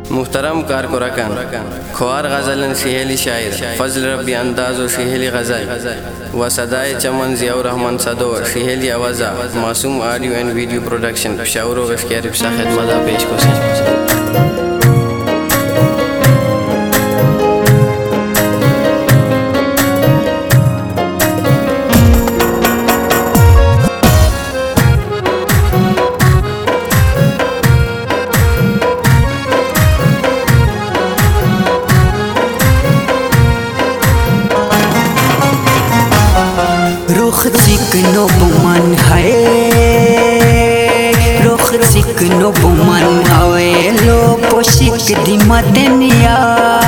मुहतरम कारकुराकान ख्वार गज़लन सिहेली शायर फजल रब्बी अंदाज़ व सिहेली गज़ल व सदाए चमन ज़ियाउर रहमान सदो सिहेली आवाज़ा मासूम ऑडियो एंड वीडियो प्रोडक्शन शाउर व इसके खिदमत पेश को रुख चिकनो बुमन है रुख चिकनो बुमन हवे लो पोशिक दिमतनिया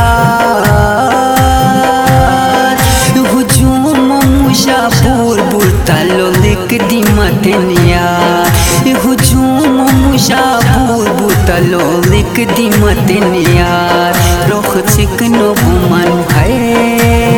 हुजूम मुशापुर बुतलो लिक दिमतनिया हुजूम मुशापुर बुतलो लिक दिमतनिया रुख चिकनो बुमन है।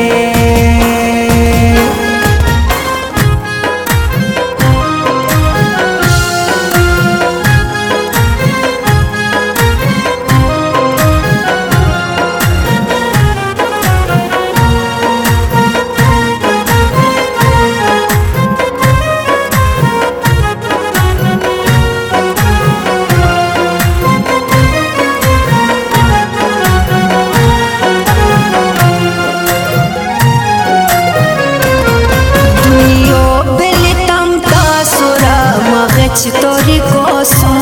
तोरी कोसों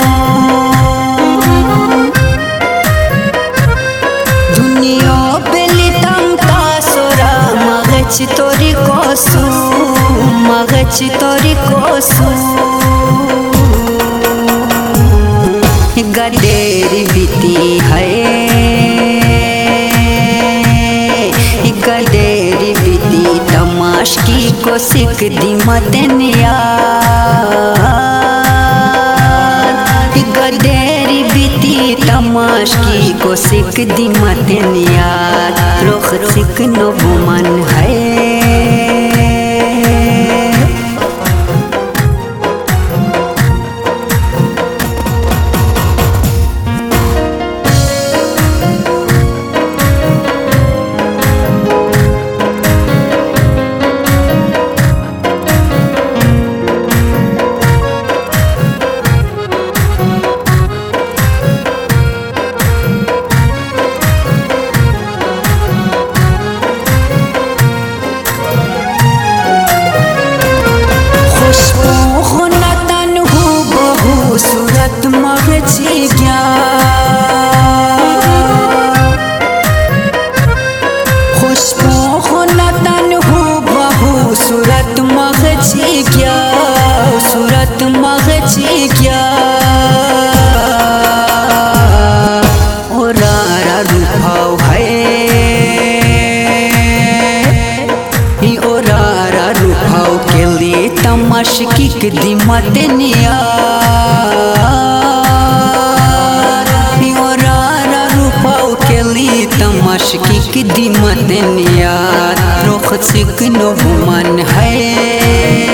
दुनिया बेलितम तासोरा मगच तोरी कोसों मगच तोरी कोसों गदेरी बीती है गदेरी बीती तमाश की को सिक दी मतनिया गदेरी बीती तमाश की को सिक दी मतनिया रुख सिक नो बुमन है। सूरत मगची गया खुशबू खुनतन हो बहू सूरत मगची गया सूरत मगची गया और रूपाव है और रूपाव के लिए तमाश की दिमतनिया तमाशकी की दिमतनिया रुख चिकनो बुमन है।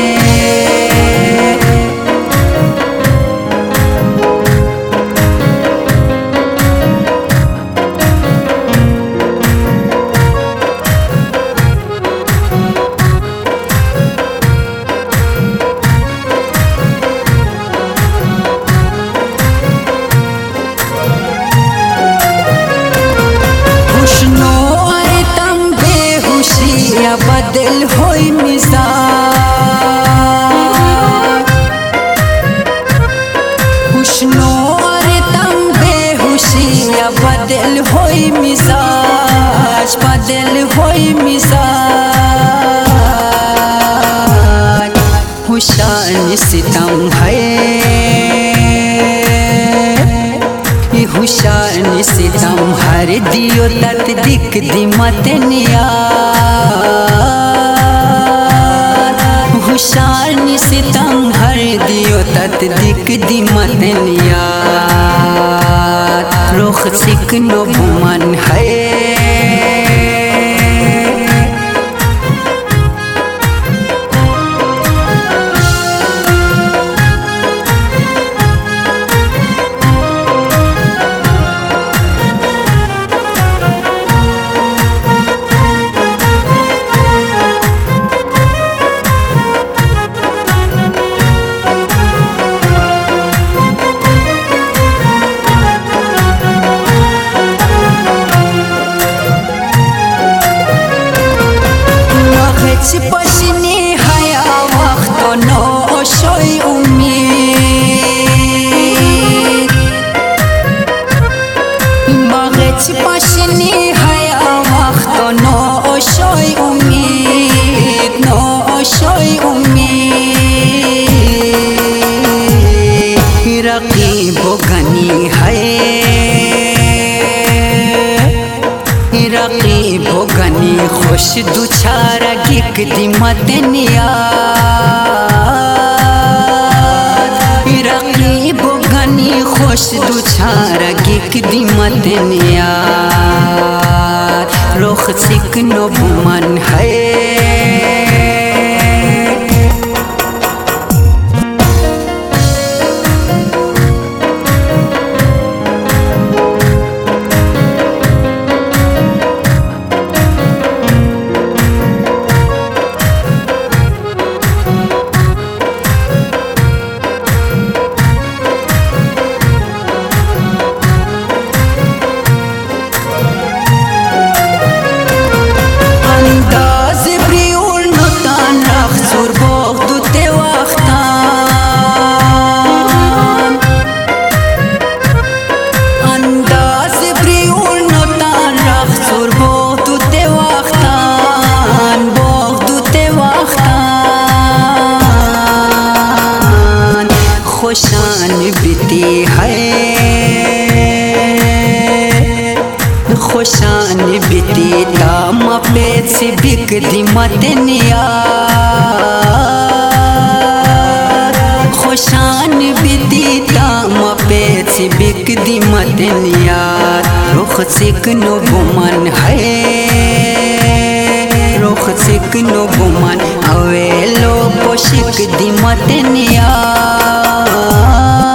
बदल होई मिजाज हुस्नो और तम बेहुशिया बदल होई मिजाज बदल होई मिजाज हुशान सितम है हुशान सितम हर दियो तत दिक दिमतनिया हुशान सितम हर दियो तत दिक दिमतनिया रुख चिकनो बुमन है। पिच पशनी हया वक्त नो शोय उम्मीद नो शोय उम्मीद रकीब गनी है रकीब गनी खुश दुछारा गिक दी मतनिया रकीब गनी खुश दुछारा गिक दी मतनिया रोख सिकनो बुमन है खुशान बीती है खुशान बीती दाम पेट से बिक दी मतनिया खुशान बीती दाम पेट से बिक दी मतनिया रुख सिकनो बुमन है रुख सिकनो बुमन अवेलो पोशिक दी मतनिया